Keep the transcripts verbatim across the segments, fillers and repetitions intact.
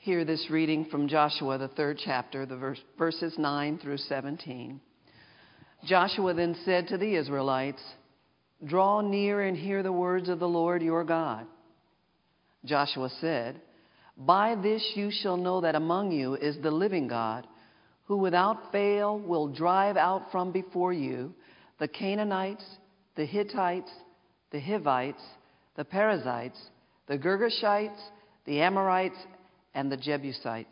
Hear this reading from Joshua, the third chapter, the verse, verses nine through seventeen. Joshua then said to the Israelites, "Draw near and hear the words of the Lord your God." Joshua said, "By this you shall know that among you is the living God, who without fail will drive out from before you the Canaanites, the Hittites, the Hivites, the Perizzites, the Girgashites, the Amorites, and the Jebusites.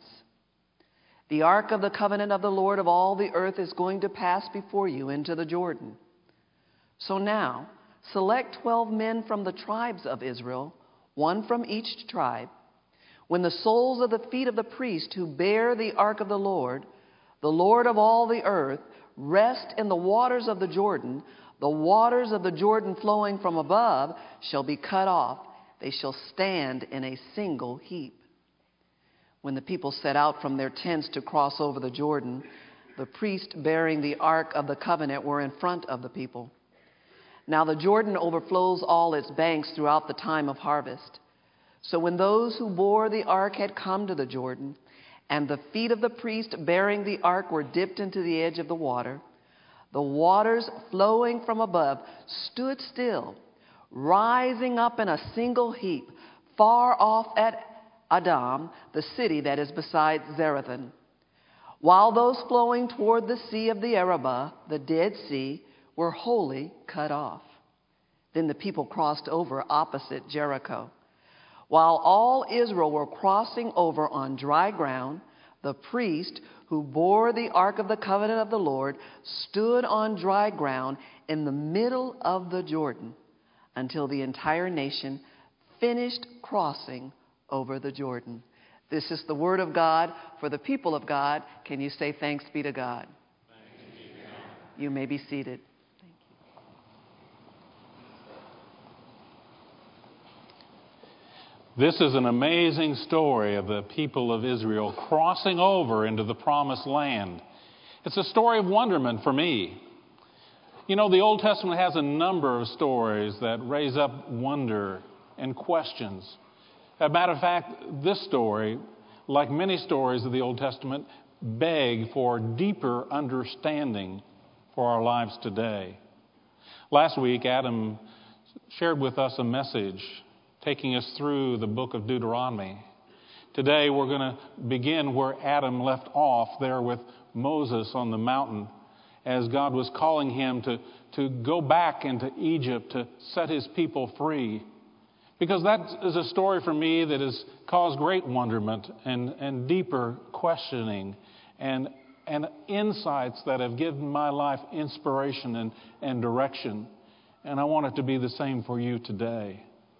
The ark of the covenant of the Lord of all the earth is going to pass before you into the Jordan. So now, select twelve men from the tribes of Israel, one from each tribe. When the soles of the feet of the priest who bear the ark of the Lord, the Lord of all the earth, rest in the waters of the Jordan, the waters of the Jordan flowing from above shall be cut off. They shall stand in a single heap." When the people set out from their tents to cross over the Jordan, the priest bearing the ark of the covenant were in front of the people. Now the Jordan overflows all its banks throughout the time of harvest. So when those who bore the ark had come to the Jordan, and the feet of the priest bearing the ark were dipped into the edge of the water, the waters flowing from above stood still, rising up in a single heap, far off at Adam, the city that is beside Zarethan, while those flowing toward the sea of the Arabah, the Dead Sea, were wholly cut off. Then the people crossed over opposite Jericho. While all Israel were crossing over on dry ground, the priest who bore the ark of the covenant of the Lord stood on dry ground in the middle of the Jordan until the entire nation finished crossing over the Jordan. This is the word of God for the people of God. Can you say thanks be to God? Thanks be to God. You may be seated. Thank you. This is an amazing story of the people of Israel crossing over into the promised land. It's a story of wonderment for me. You know, the Old Testament has a number of stories that raise up wonder and questions. As a matter of fact, this story, like many stories of the Old Testament, beg for deeper understanding for our lives today. Last week, Adam shared with us a message taking us through the book of Deuteronomy. Today, we're going to begin where Adam left off there with Moses on the mountain as God was calling him to, to go back into Egypt to set his people free. Because that is a story for me that has caused great wonderment and, and deeper questioning and, and insights that have given my life inspiration and, and direction. And I want it to be the same for you today.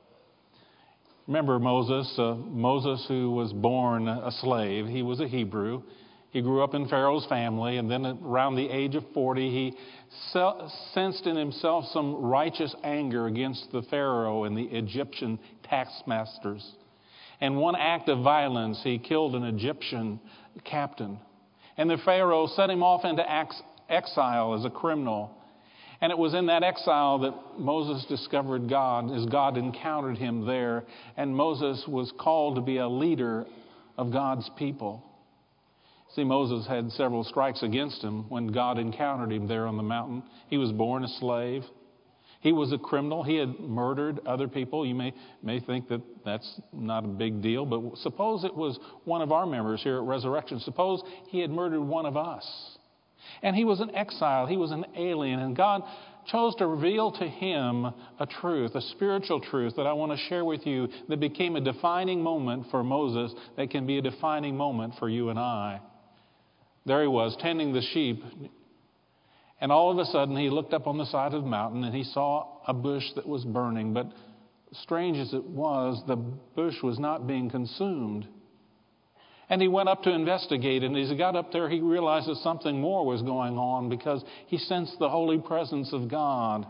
Remember Moses, uh, Moses who was born a slave. He was a Hebrew. He grew up in Pharaoh's family, and then around the age of forty, he sensed in himself some righteous anger against the Pharaoh and the Egyptian taskmasters. And one act of violence, he killed an Egyptian captain. And the Pharaoh set him off into exile as a criminal. And it was in that exile that Moses discovered God, as God encountered him there. And Moses was called to be a leader of God's people. See, Moses had several strikes against him when God encountered him there on the mountain. He was born a slave. He was a criminal. He had murdered other people. You may, may think that that's not a big deal, but suppose it was one of our members here at Resurrection. Suppose he had murdered one of us. And he was an exile. He was an alien. And God chose to reveal to him a truth, a spiritual truth that I want to share with you that became a defining moment for Moses that can be a defining moment for you and I. There he was, tending the sheep, and all of a sudden he looked up on the side of the mountain and he saw a bush that was burning. But strange as it was, the bush was not being consumed. And he went up to investigate, and as he got up there, he realized that something more was going on because he sensed the holy presence of God.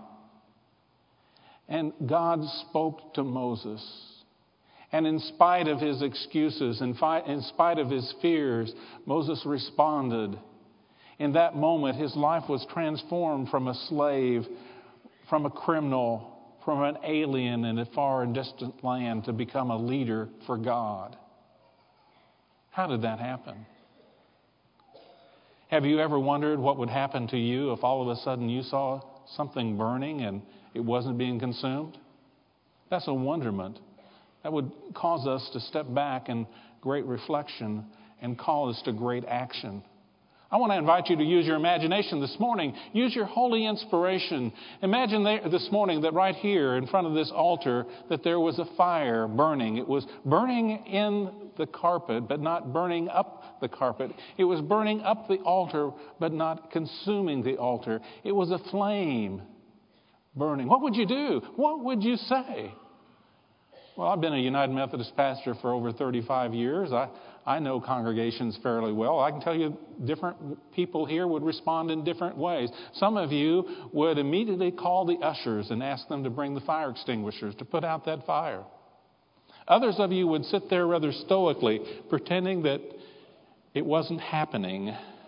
And God spoke to Moses. And in spite of his excuses, in, fi- in spite of his fears, Moses responded. In that moment, his life was transformed from a slave, from a criminal, from an alien in a far and distant land to become a leader for God. How did that happen? Have you ever wondered what would happen to you if all of a sudden you saw something burning and it wasn't being consumed? That's a wonderment. That would cause us to step back in great reflection and call us to great action. I want to invite you to use your imagination this morning. Use your holy inspiration. Imagine there, this morning that right here in front of this altar that there was a fire burning. It was burning in the carpet, but not burning up the carpet. It was burning up the altar, but not consuming the altar. It was a flame burning. What would you do? What would you say? Well, I've been a United Methodist pastor for over thirty-five years. I, I know congregations fairly well. I can tell you different people here would respond in different ways. Some of you would immediately call the ushers and ask them to bring the fire extinguishers to put out that fire. Others of you would sit there rather stoically, pretending that it wasn't happening.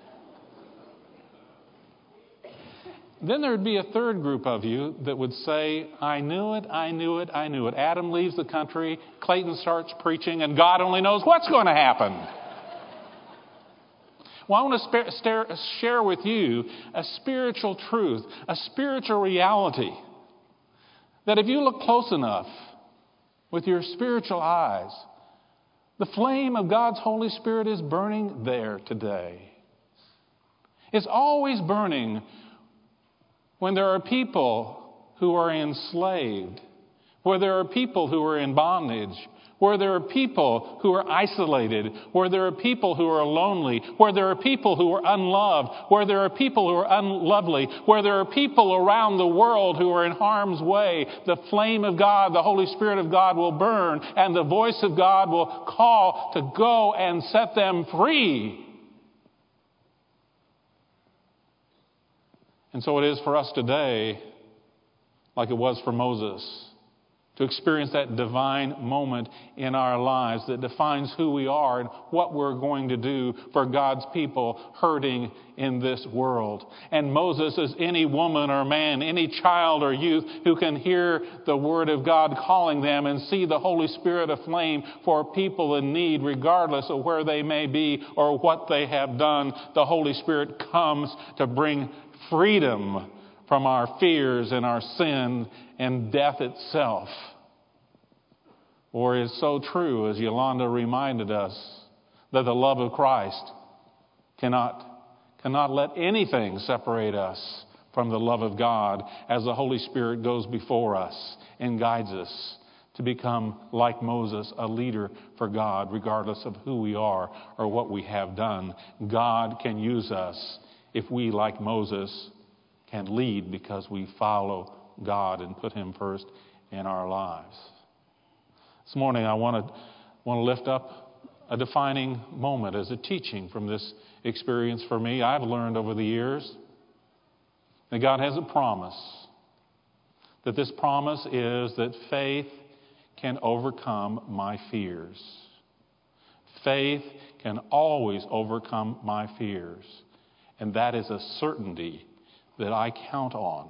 Then there would be a third group of you that would say, I knew it, I knew it, I knew it. Adam leaves the country, Clayton starts preaching, and God only knows what's going to happen. Well, I want to spare, stare, share with you a spiritual truth, a spiritual reality, that if you look close enough with your spiritual eyes, the flame of God's Holy Spirit is burning there today. It's always burning when there are people who are enslaved, where there are people who are in bondage, where there are people who are isolated, where there are people who are lonely, where there are people who are unloved, where there are people who are unlovely, where there are people around the world who are in harm's way, the flame of God, the Holy Spirit of God will burn, and the voice of God will call to go and set them free. And so it is for us today, like it was for Moses, to experience that divine moment in our lives that defines who we are and what we're going to do for God's people hurting in this world. And Moses is any woman or man, any child or youth who can hear the word of God calling them and see the Holy Spirit aflame for people in need, regardless of where they may be or what they have done. The Holy Spirit comes to bring freedom from our fears and our sin and death itself. Or it's so true, as Yolanda reminded us, that the love of Christ cannot, cannot let anything separate us from the love of God as the Holy Spirit goes before us and guides us to become, like Moses, a leader for God, regardless of who we are or what we have done. God can use us if we, like Moses, can lead because we follow God and put Him first in our lives. This morning I want to want to lift up a defining moment as a teaching from this experience for me. I've learned over the years that God has a promise. That this promise is that faith can overcome my fears. Faith can always overcome my fears. And that is a certainty that I count on.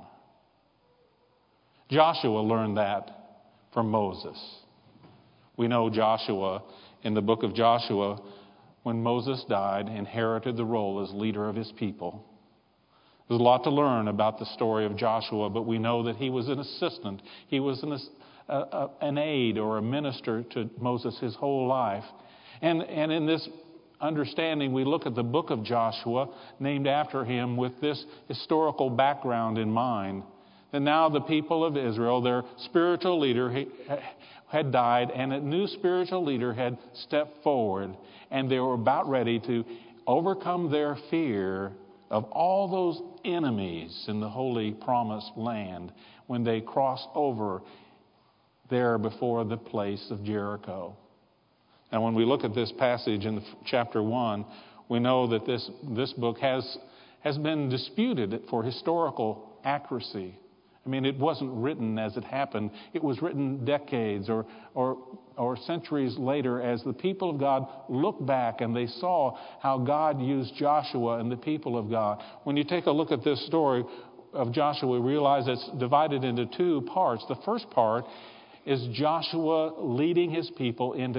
Joshua learned that from Moses. We know Joshua, in the book of Joshua, when Moses died, inherited the role as leader of his people. There's a lot to learn about the story of Joshua, but we know that he was an assistant. He was an, a, a, an aide or a minister to Moses his whole life. And, and in this understanding, we look at the book of Joshua, named after him, with this historical background in mind. And now the people of Israel, their spiritual leader had died, and a new spiritual leader had stepped forward, and they were about ready to overcome their fear of all those enemies in the holy promised land when they crossed over there before the place of Jericho. And when we look at this passage in chapter one, we know that this, this book has, has been disputed for historical accuracy. I mean, it wasn't written as it happened. It was written decades or, or, or centuries later as the people of God looked back and they saw how God used Joshua and the people of God. When you take a look at this story of Joshua, we realize it's divided into two parts. The first part is Joshua leading his people into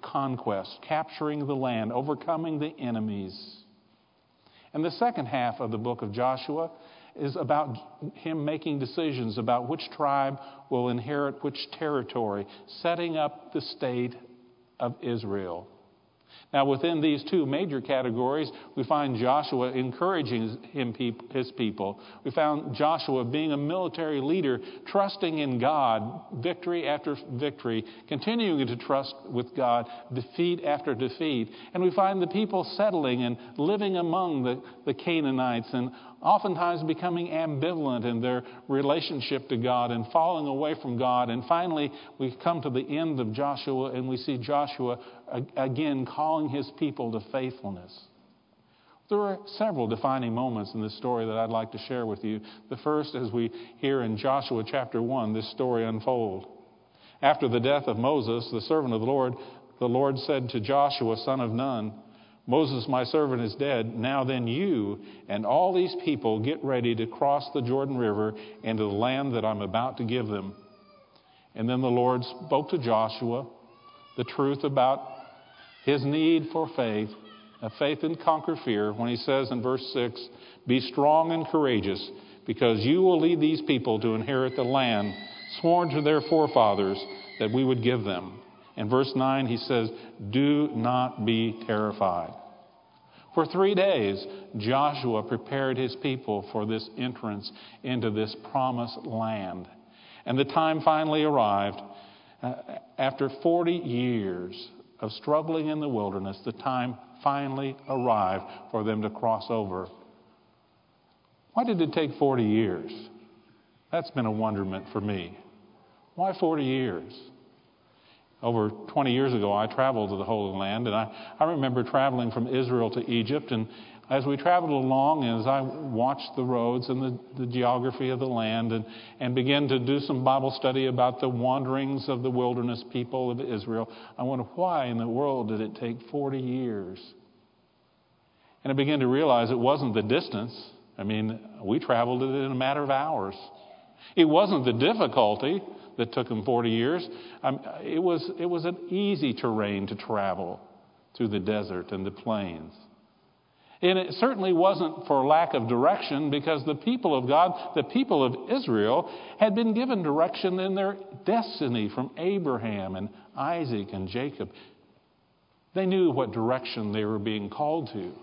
conquest, capturing the land, overcoming the enemies. And the second half of the book of Joshua is about him making decisions about which tribe will inherit which territory, setting up the state of Israel. Now, within these two major categories, we find Joshua encouraging him, his people. We found Joshua being a military leader, trusting in God, victory after victory, continuing to trust with God, defeat after defeat. And we find the people settling and living among the, the Canaanites and oftentimes becoming ambivalent in their relationship to God and falling away from God. And finally, we come to the end of Joshua and we see Joshua again calling his people to faithfulness. There are several defining moments in this story that I'd like to share with you. The first, as we hear in Joshua chapter one, this story unfold. After the death of Moses, the servant of the Lord, the Lord said to Joshua, son of Nun, Moses, my servant, is dead. Now then you and all these people get ready to cross the Jordan River into the land that I'm about to give them. And then the Lord spoke to Joshua the truth about his need for faith, a faith and conquer fear, when he says in verse six, be strong and courageous, because you will lead these people to inherit the land sworn to their forefathers that we would give them. In verse nine, he says, do not be terrified. For three days, Joshua prepared his people for this entrance into this promised land. And the time finally arrived. Uh, after forty years of struggling in the wilderness, the time finally arrived for them to cross over. Why did it take forty years? That's been a wonderment for me. Why forty years? Over twenty years ago, I traveled to the Holy Land, and I, I remember traveling from Israel to Egypt. And as we traveled along, as I watched the roads and the, the geography of the land and, and began to do some Bible study about the wanderings of the wilderness people of Israel, I wondered, why in the world did it take forty years? And I began to realize it wasn't the distance. I mean, we traveled it in a matter of hours. It wasn't the difficulty that took them forty years. Um, it was it was an easy terrain to travel through the desert and the plains. And it certainly wasn't for lack of direction, because the people of God, the people of Israel, had been given direction in their destiny from Abraham and Isaac and Jacob. They knew what direction they were being called to.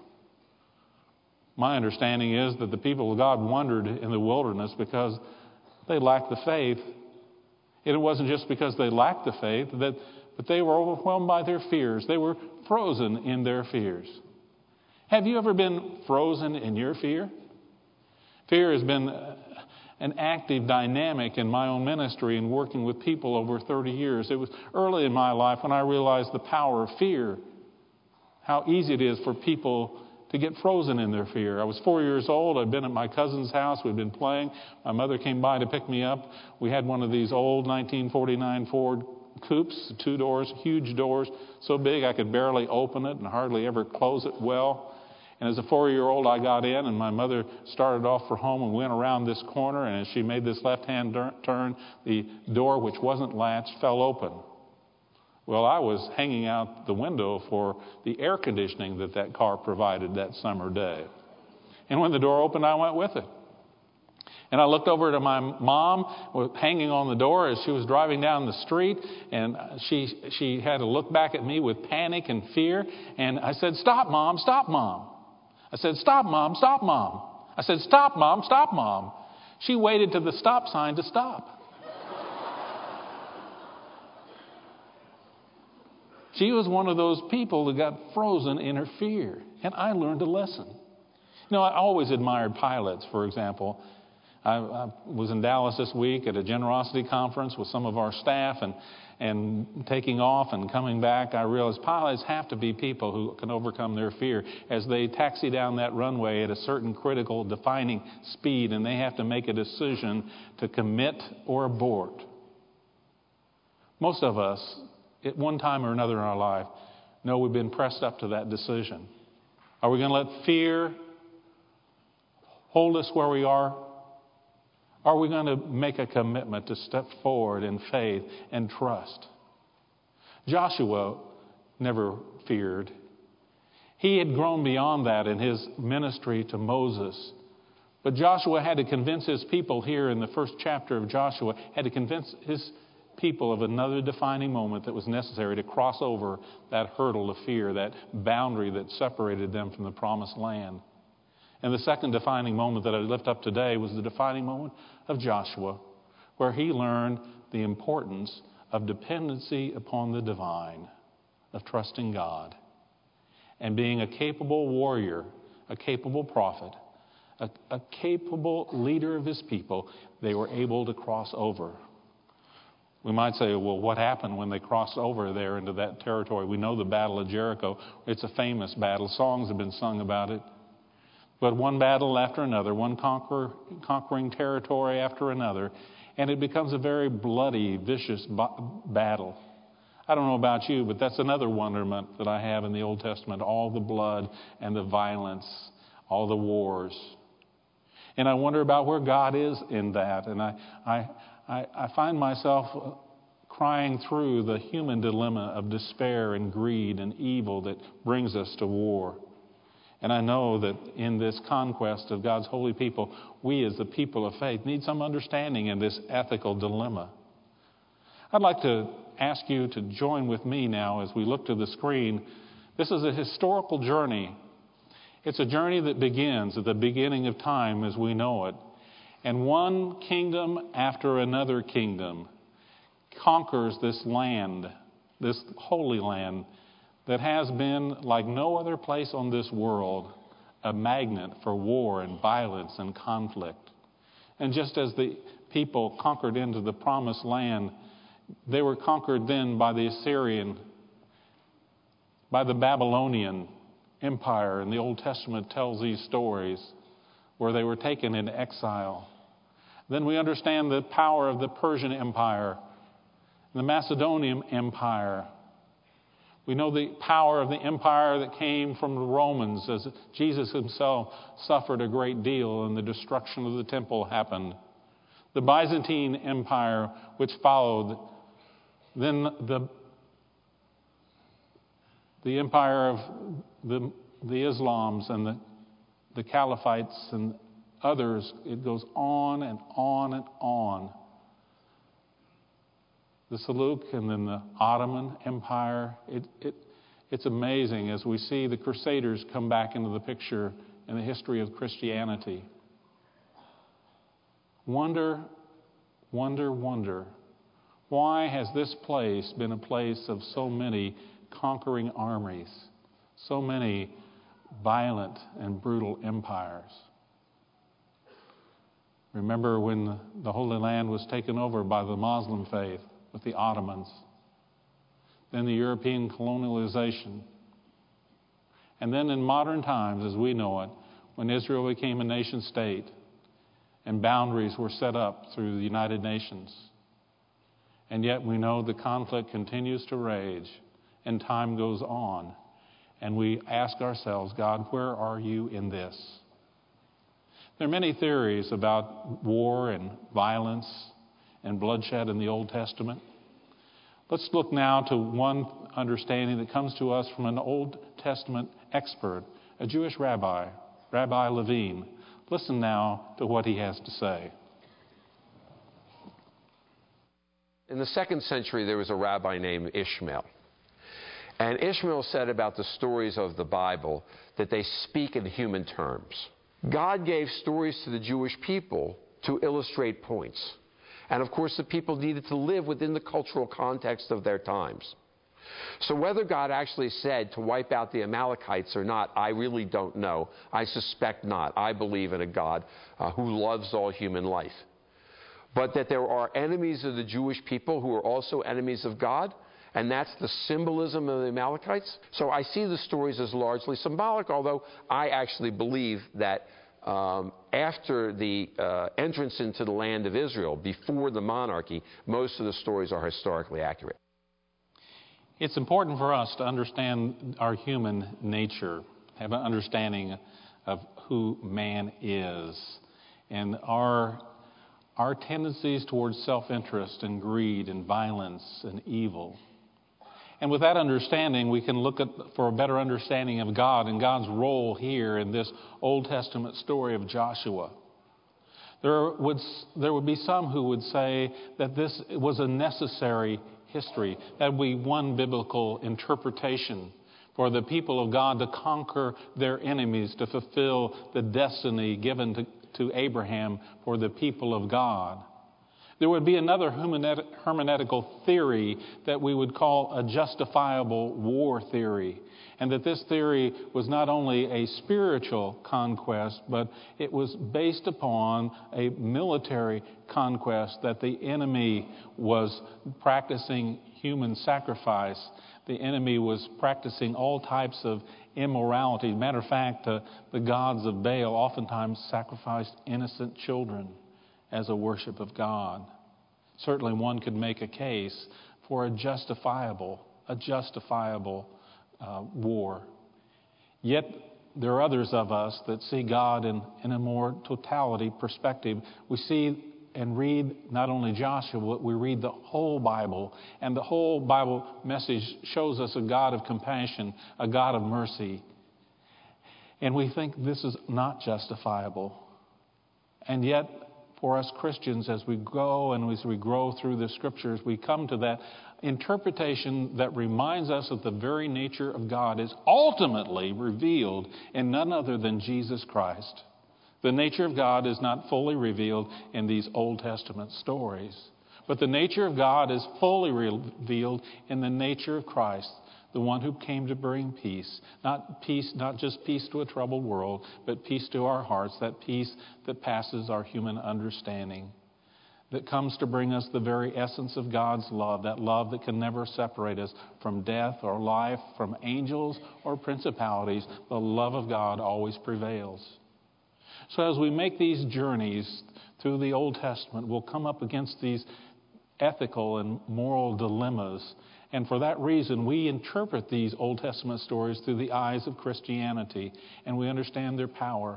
My understanding is that the people of God wandered in the wilderness because they lacked the faith. And it wasn't just because they lacked the faith, that, but they were overwhelmed by their fears. They were frozen in their fears. Have you ever been frozen in your fear? Fear has been an active dynamic in my own ministry and working with people over thirty years. It was early in my life when I realized the power of fear, how easy it is for people to get frozen in their fear. I was four years old. I'd been at my cousin's house. We'd been playing. My mother came by to pick me up. We had one of these old nineteen forty-nine Ford coupes, two doors, huge doors, so big I could barely open it and hardly ever close it well. And as a four-year-old, I got in, and my mother started off for home and went around this corner, and as she made this left-hand turn, the door, which wasn't latched, fell open. Well, I was hanging out the window for the air conditioning that that car provided that summer day. And when the door opened, I went with it. And I looked over to my mom hanging on the door as she was driving down the street, and she she had to look back at me with panic and fear. And I said, "Stop, Mom, stop, Mom." I said, "Stop, Mom, stop, Mom." I said, "Stop, Mom, stop, Mom." She waited to the stop sign to stop. She was one of those people that got frozen in her fear. And I learned a lesson. You know, I always admired pilots, for example. I, I was in Dallas this week at a generosity conference with some of our staff, and, and taking off and coming back, I realized pilots have to be people who can overcome their fear as they taxi down that runway at a certain critical defining speed, and they have to make a decision to commit or abort. Most of us, at one time or another in our life, know we've been pressed up to that decision. Are we going to let fear hold us where we are? Are we going to make a commitment to step forward in faith and trust? Joshua never feared. He had grown beyond that in his ministry to Moses. But Joshua had to convince his people here in the first chapter of Joshua, had to convince his people of another defining moment that was necessary to cross over that hurdle of fear, that boundary that separated them from the promised land. And the second defining moment that I lift up today was the defining moment of Joshua, where he learned the importance of dependency upon the divine, of trusting God, and being a capable warrior, a capable prophet, a, a capable leader of his people. They were able to cross over. We might say, well, what happened when they crossed over there into that territory? We know the Battle of Jericho. It's a famous battle. Songs have been sung about it. But one battle after another, one conquer, conquering territory after another, and it becomes a very bloody, vicious battle. I don't know about you, but that's another wonderment that I have in the Old Testament, all the blood and the violence, all the wars. And I wonder about where God is in that. And I, I, I, I find myself crying through the human dilemma of despair and greed and evil that brings us to war. And I know that in this conquest of God's holy people, we as the people of faith need some understanding in this ethical dilemma. I'd like to ask you to join with me now as we look to the screen. This is a historical journey. It's a journey that begins at the beginning of time as we know it. And one kingdom after another kingdom conquers this land, this holy land, that has been, like no other place on this world, a magnet for war and violence and conflict. And just as the people conquered into the promised land, they were conquered then by the Assyrian, by the Babylonian Empire. And the Old Testament tells these stories where they were taken into exile. Then we understand the power of the Persian Empire, the Macedonian Empire. We know the power of the empire that came from the Romans as Jesus himself suffered a great deal and the destruction of the temple happened. The Byzantine Empire, which followed, then the, the empire of the, the Islams and the, the Caliphites and others. It goes on and on and on. The Seljuk and then the Ottoman Empire. It, it, it's amazing as we see the Crusaders come back into the picture in the history of Christianity. Wonder, wonder, wonder. Why has this place been a place of so many conquering armies, so many violent and brutal empires? Remember when the Holy Land was taken over by the Muslim faith, with the Ottomans, then the European colonialization, and then in modern times, as we know it, when Israel became a nation state and boundaries were set up through the United Nations. And yet we know the conflict continues to rage and time goes on. And we ask ourselves, God, where are you in this? There are many theories about war and violence and bloodshed in the Old Testament. Let's look now to one understanding that comes to us from an Old Testament expert, a Jewish rabbi, Rabbi Levine. Listen now to what he has to say. In the second century, there was a rabbi named Ishmael. And Ishmael said about the stories of the Bible that they speak in human terms. God gave stories to the Jewish people to illustrate points. And of course, the people needed to live within the cultural context of their times. So whether God actually said to wipe out the Amalekites or not, I really don't know. I suspect not. I believe in a God uh, who loves all human life. But that there are enemies of the Jewish people who are also enemies of God, and that's the symbolism of the Amalekites. So I see the stories as largely symbolic, although I actually believe that Um, after the uh, entrance into the land of Israel, before the monarchy, most of the stories are historically accurate. It's important for us to understand our human nature, have an understanding of who man is, and our, our tendencies towards self-interest and greed and violence and evil. And with that understanding, we can look at for a better understanding of God and God's role here in this Old Testament story of Joshua. There would, there would be some who would say that this was a necessary history, that would be one biblical interpretation for the people of God to conquer their enemies, to fulfill the destiny given to, to Abraham for the people of God. There would be another hermeneutical theory that we would call a justifiable war theory, and that this theory was not only a spiritual conquest, but it was based upon a military conquest, that the enemy was practicing human sacrifice. The enemy was practicing all types of immorality. Matter of fact, uh, the gods of Baal oftentimes sacrificed innocent children as a worship of God. Certainly one could make a case for a justifiable, a justifiable uh, war. Yet there are others of us that see God in, in a more totality perspective. We see and read not only Joshua, but we read the whole Bible. And the whole Bible message shows us a God of compassion, a God of mercy. And we think this is not justifiable. And yet, for us Christians, as we go and as we grow through the Scriptures, we come to that interpretation that reminds us that the very nature of God is ultimately revealed in none other than Jesus Christ. The nature of God is not fully revealed in these Old Testament stories, but the nature of God is fully revealed in the nature of Christ, the one who came to bring peace. Not peace, not just peace to a troubled world, but peace to our hearts, that peace that passes our human understanding, that comes to bring us the very essence of God's love, that love that can never separate us from death or life, from angels or principalities. The love of God always prevails. So as we make these journeys through the Old Testament, we'll come up against these ethical and moral dilemmas. And for that reason, we interpret these Old Testament stories through the eyes of Christianity, and we understand their power.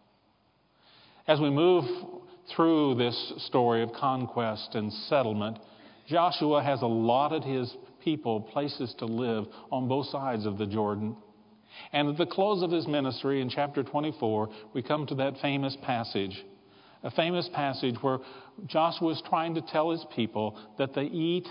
As we move through this story of conquest and settlement, Joshua has allotted his people places to live on both sides of the Jordan. And at the close of his ministry in chapter twenty-four, we come to that famous passage, a famous passage where Joshua is trying to tell his people that they eat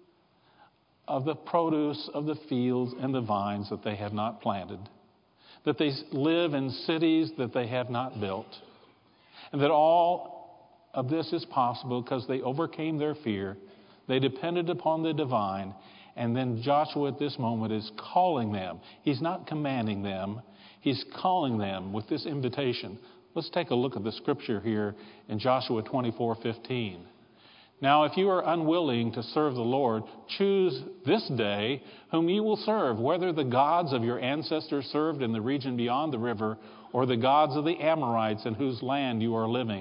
of the produce of the fields and the vines that they have not planted, that they live in cities that they have not built, and that all of this is possible because they overcame their fear, they depended upon the divine, and then Joshua at this moment is calling them. He's not commanding them, he's calling them with this invitation. Let's take a look at the scripture here in Joshua twenty-four fifteen. Now, if you are unwilling to serve the Lord, choose this day whom you will serve, whether the gods of your ancestors served in the region beyond the river, or the gods of the Amorites in whose land you are living.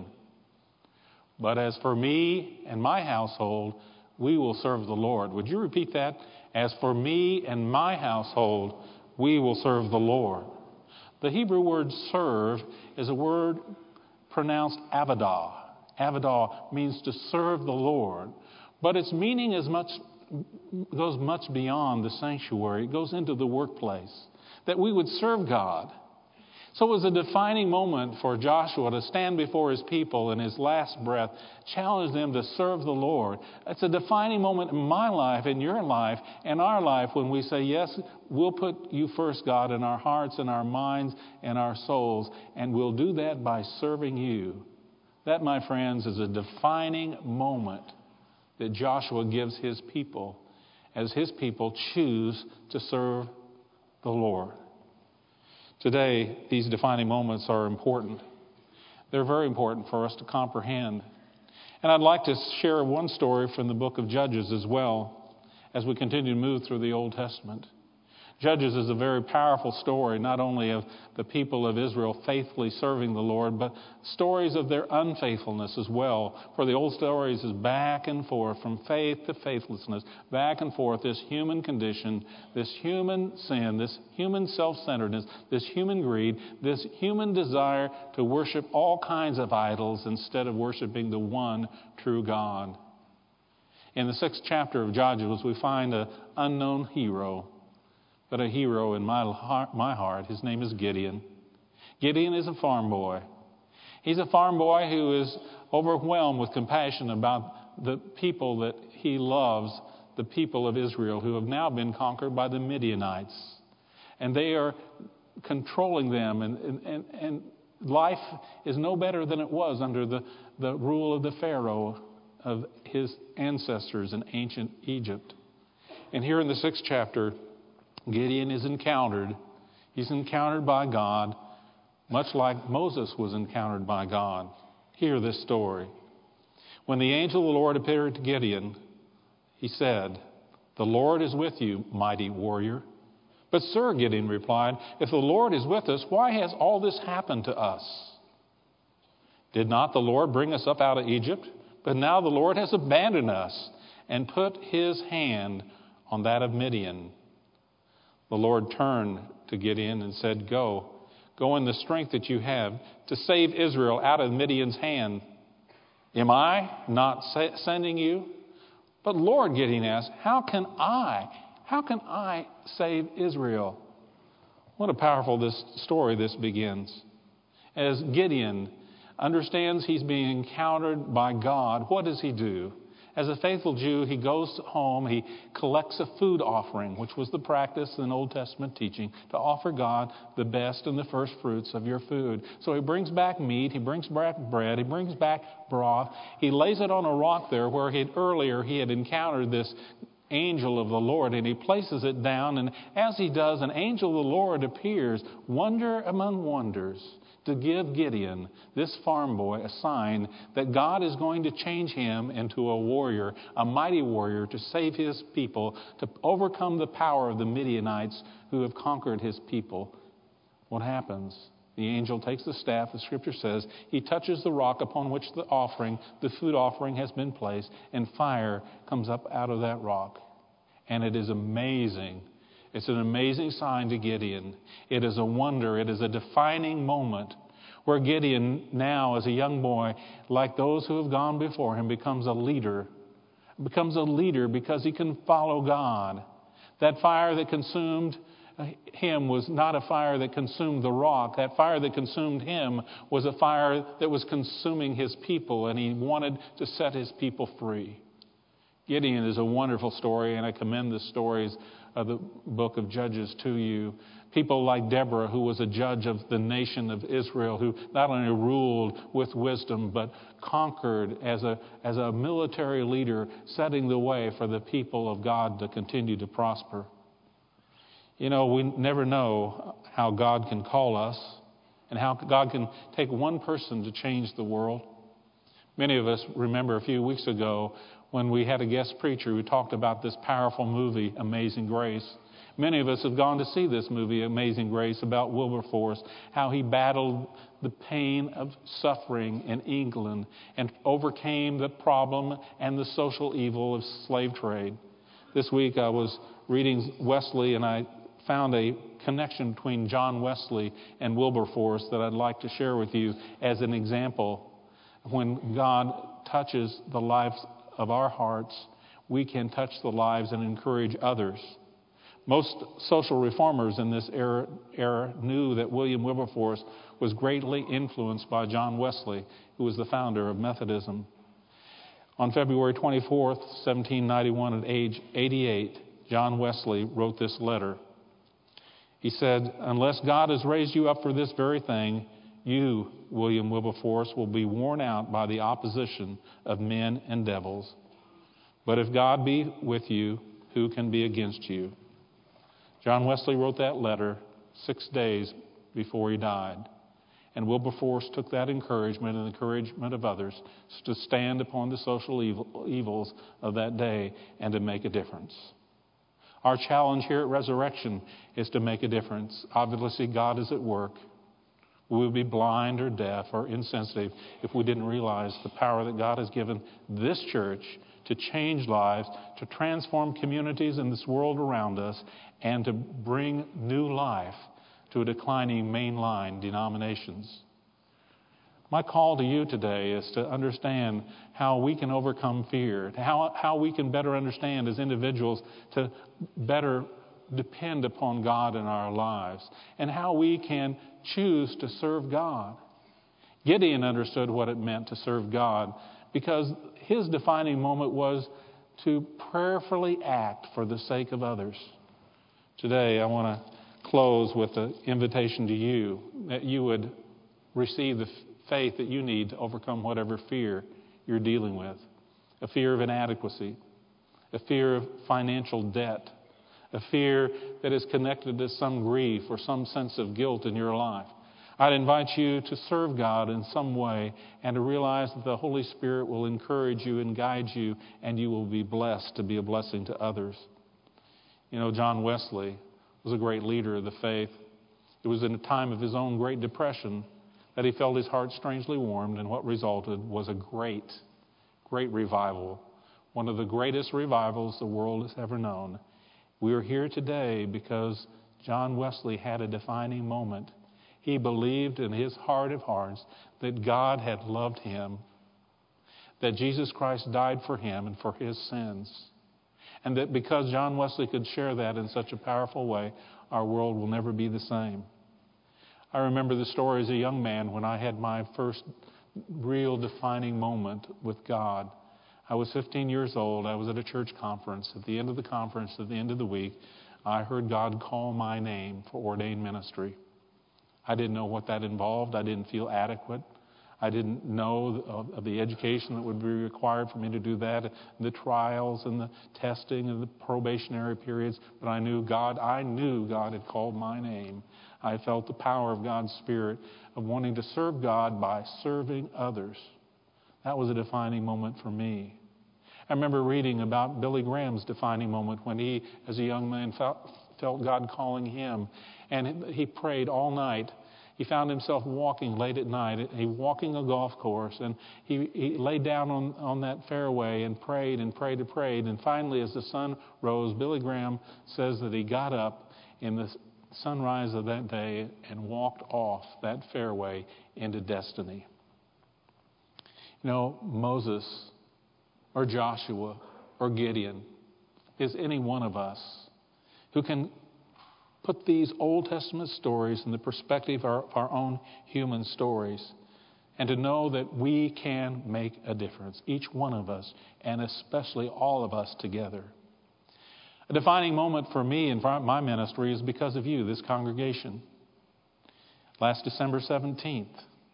But as for me and my household, we will serve the Lord. Would you repeat that? As for me and my household, we will serve the Lord. The Hebrew word serve is a word pronounced avadah. Avadah means to serve the Lord, but its meaning is much goes much beyond the sanctuary. It goes into the workplace, that we would serve God. So it was a defining moment for Joshua to stand before his people in his last breath, challenge them to serve the Lord. It's a defining moment in my life, in your life, in our life, when we say, yes, we'll put you first, God, in our hearts and our minds and our souls, and we'll do that by serving you. That, my friends, is a defining moment that Joshua gives his people as his people choose to serve the Lord. Today, these defining moments are important. They're very important for us to comprehend. And I'd like to share one story from the book of Judges as well as we continue to move through the Old Testament. Judges is a very powerful story, not only of the people of Israel faithfully serving the Lord, but stories of their unfaithfulness as well. For the old stories is back and forth, from faith to faithlessness, back and forth, this human condition, this human sin, this human self-centeredness, this human greed, this human desire to worship all kinds of idols instead of worshiping the one true God. In the sixth chapter of Judges, we find an unknown hero, but a hero in my heart, my heart. His name is Gideon. Gideon is a farm boy. He's a farm boy who is overwhelmed with compassion about the people that he loves, the people of Israel, who have now been conquered by the Midianites. And they are controlling them, and, and, and life is no better than it was under the, the rule of the Pharaoh of his ancestors in ancient Egypt. And here in the sixth chapter, Gideon is encountered. He's encountered by God, much like Moses was encountered by God. Hear this story. When the angel of the Lord appeared to Gideon, he said, "The Lord is with you, mighty warrior." "But sir," Gideon replied, "if the Lord is with us, why has all this happened to us? Did not the Lord bring us up out of Egypt? But now the Lord has abandoned us and put his hand on that of Midian." The Lord turned to Gideon and said, Go, go in the strength that you have to save Israel out of Midian's hand. Am I not sending you? But Lord, Gideon asked, how can I, how can I save Israel? What a powerful this story this begins. As Gideon understands he's being encountered by God, what does he do? As a faithful Jew, he goes home, he collects a food offering, which was the practice in Old Testament teaching, to offer God the best and the first fruits of your food. So he brings back meat, he brings back bread, he brings back broth. He lays it on a rock there where he had, earlier he had encountered this angel of the Lord, and he places it down, and as he does, an angel of the Lord appears, wonder among wonders, to give Gideon, this farm boy, a sign that God is going to change him into a warrior, a mighty warrior, to save his people, to overcome the power of the Midianites who have conquered his people. What happens? The angel takes the staff, the scripture says, he touches the rock upon which the offering, the food offering has been placed, and fire comes up out of that rock. And it is amazing. It's an amazing sign to Gideon. It is a wonder. It is a defining moment where Gideon now, as a young boy, like those who have gone before him, becomes a leader. Becomes a leader because he can follow God. That fire that consumed him was not a fire that consumed the rock. That fire that consumed him was a fire that was consuming his people, and he wanted to set his people free. Gideon is a wonderful story, and I commend the stories of the book of Judges to you. People like Deborah, who was a judge of the nation of Israel, who not only ruled with wisdom, but conquered as a, as a military leader, setting the way for the people of God to continue to prosper. You know, we never know how God can call us and how God can take one person to change the world. Many of us remember a few weeks ago when we had a guest preacher who talked about this powerful movie, Amazing Grace. Many of us have gone to see this movie, Amazing Grace, about Wilberforce, how he battled the pain of suffering in England and overcame the problem and the social evil of slave trade. This week I was reading Wesley, and I found a connection between John Wesley and Wilberforce that I'd like to share with you as an example. When God touches the lives of our hearts, we can touch the lives and encourage others. Most social reformers in this era, era knew that William Wilberforce was greatly influenced by John Wesley, who was the founder of Methodism. On February twenty-fourth, seventeen ninety-one, at age eighty-eight, John Wesley wrote this letter. He said, "Unless God has raised you up for this very thing, you, William Wilberforce, will be worn out by the opposition of men and devils. But if God be with you, who can be against you?" John Wesley wrote that letter six days before he died. And Wilberforce took that encouragement and the encouragement of others to stand upon the social evil, evils of that day and to make a difference. Our challenge here at Resurrection is to make a difference. Obviously, God is at work. We would be blind or deaf or insensitive if we didn't realize the power that God has given this church to change lives, to transform communities in this world around us, and to bring new life to a declining mainline denominations. My call to you today is to understand how we can overcome fear, how, how we can better understand as individuals to better depend upon God in our lives, and how we can choose to serve God. Gideon understood what it meant to serve God because his defining moment was to prayerfully act for the sake of others. Today, I want to close with an invitation to you that you would receive the faith that you need to overcome whatever fear you're dealing with. A fear of inadequacy, a fear of financial debt, a fear that is connected to some grief or some sense of guilt in your life. I'd invite you to serve God in some way and to realize that the Holy Spirit will encourage you and guide you, and you will be blessed to be a blessing to others. You know, John Wesley was a great leader of the faith. It was in a time of his own great depression that he felt his heart strangely warmed, and what resulted was a great, great revival, one of the greatest revivals the world has ever known. We are here today because John Wesley had a defining moment. He believed in his heart of hearts that God had loved him, that Jesus Christ died for him and for his sins, and that because John Wesley could share that in such a powerful way, our world will never be the same. I remember the story as a young man when I had my first real defining moment with God. I was fifteen years old. I was at a church conference. At the end of the conference, at the end of the week, I heard God call my name for ordained ministry. I didn't know what that involved. I didn't feel adequate. I didn't know of the education that would be required for me to do that, the trials and the testing and the probationary periods. But I knew God, I knew God had called my name. I felt the power of God's Spirit of wanting to serve God by serving others. That was a defining moment for me. I remember reading about Billy Graham's defining moment when he, as a young man, felt, felt God calling him. And he prayed all night. He found himself walking late at night. He walking a golf course, and he, he lay down on, on that fairway and prayed and prayed and prayed. And finally, as the sun rose, Billy Graham says that he got up in the sunrise of that day and walked off that fairway into destiny. You know, Moses or Joshua or Gideon is any one of us who can put these Old Testament stories in the perspective of our, of our own human stories, and to know that we can make a difference, each one of us, and especially all of us together. A defining moment for me in my ministry is because of you, this congregation. Last December seventeenth,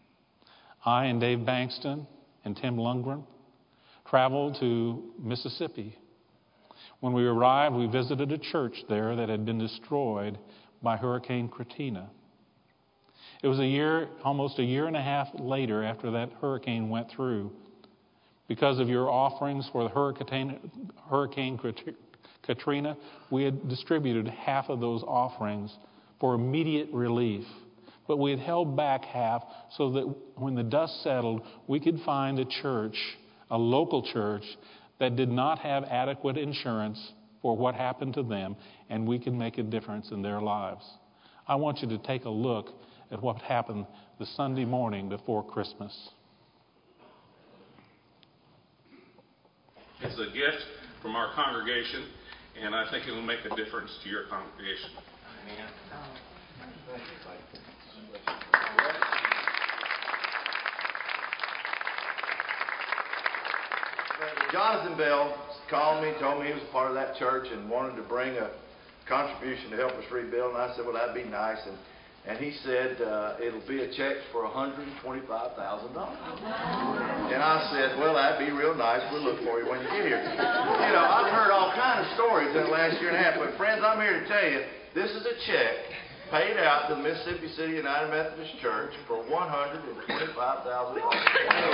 I and Dave Bankston and Tim Lundgren traveled to Mississippi. When we arrived, we visited a church there that had been destroyed by Hurricane Katrina. It was a year, almost a year and a half later after that hurricane went through. Because of your offerings for the Hurricane, Hurricane Katrina, we had distributed half of those offerings for immediate relief. But we had held back half so that when the dust settled, we could find a church, a local church, that did not have adequate insurance for what happened to them, and we can make a difference in their lives. I want you to take a look at what happened the Sunday morning before Christmas. It's a gift from our congregation, and I think it will make a difference to your congregation. Amen. Jonathan Bell called me, told me he was part of that church and wanted to bring a contribution to help us rebuild. And I said, well, that'd be nice. And, and he said, uh, it'll be a check for one hundred twenty-five thousand dollars. And I said, well, that'd be real nice. We'll look for you when you get here. You know, I've heard all kinds of stories in the last year and a half. But friends, I'm here to tell you, this is a check paid out to the Mississippi City United Methodist Church for one hundred twenty-five thousand dollars.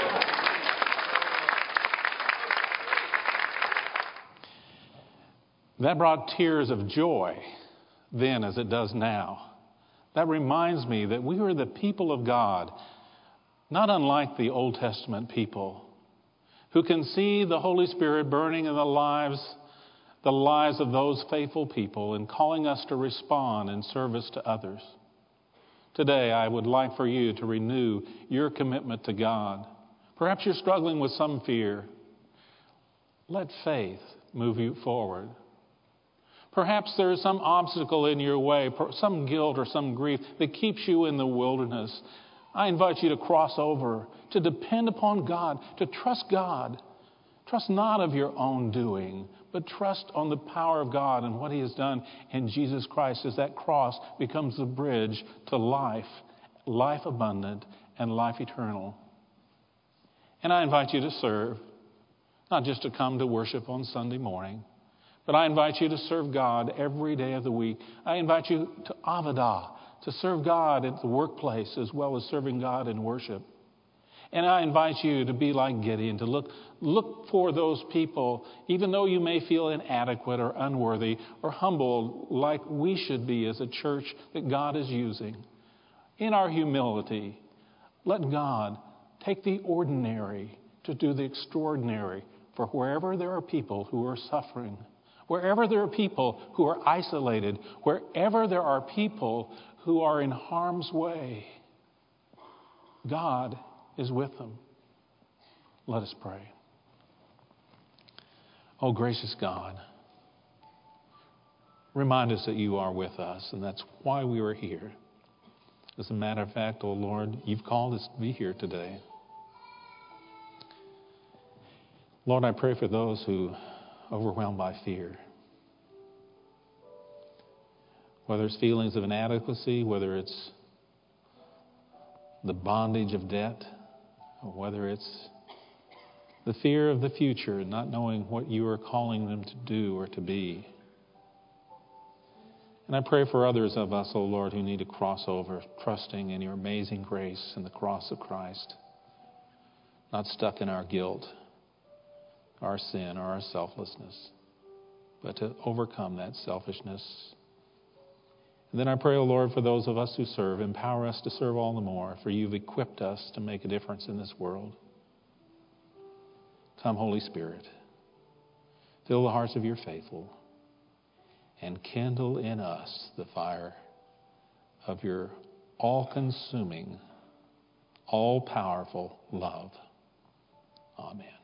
That brought tears of joy then as it does now. That reminds me that we are the people of God, not unlike the Old Testament people, who can see the Holy Spirit burning in the lives, the lives of those faithful people and calling us to respond in service to others. Today, I would like for you to renew your commitment to God. Perhaps you're struggling with some fear. Let faith move you forward. Perhaps there is some obstacle in your way, some guilt or some grief that keeps you in the wilderness. I invite you to cross over, to depend upon God, to trust God. Trust not of your own doing, but trust on the power of God and what He has done in Jesus Christ as that cross becomes the bridge to life, life abundant and life eternal. And I invite you to serve, not just to come to worship on Sunday morning, but I invite you to serve God every day of the week. I invite you to avodah, to serve God at the workplace as well as serving God in worship. And I invite you to be like Gideon, to look, look for those people, even though you may feel inadequate or unworthy or humble, like we should be as a church that God is using. In our humility, let God take the ordinary to do the extraordinary. For wherever there are people who are suffering, wherever there are people who are isolated, wherever there are people who are in harm's way, God is with them. Let us pray. Oh, gracious God, remind us that you are with us, and that's why we are here. As a matter of fact, oh Lord, you've called us to be here today. Lord, I pray for those who are overwhelmed by fear. Whether it's feelings of inadequacy, whether it's the bondage of debt, or whether it's the fear of the future, not knowing what you are calling them to do or to be. And I pray for others of us, O Lord, who need to cross over, trusting in your amazing grace and the cross of Christ, not stuck in our guilt, our sin, or our selflessness, but to overcome that selfishness. And then I pray, O Lord, for those of us who serve, empower us to serve all the more, for you've equipped us to make a difference in this world. Come, Holy Spirit, fill the hearts of your faithful and kindle in us the fire of your all-consuming, all-powerful love. Amen.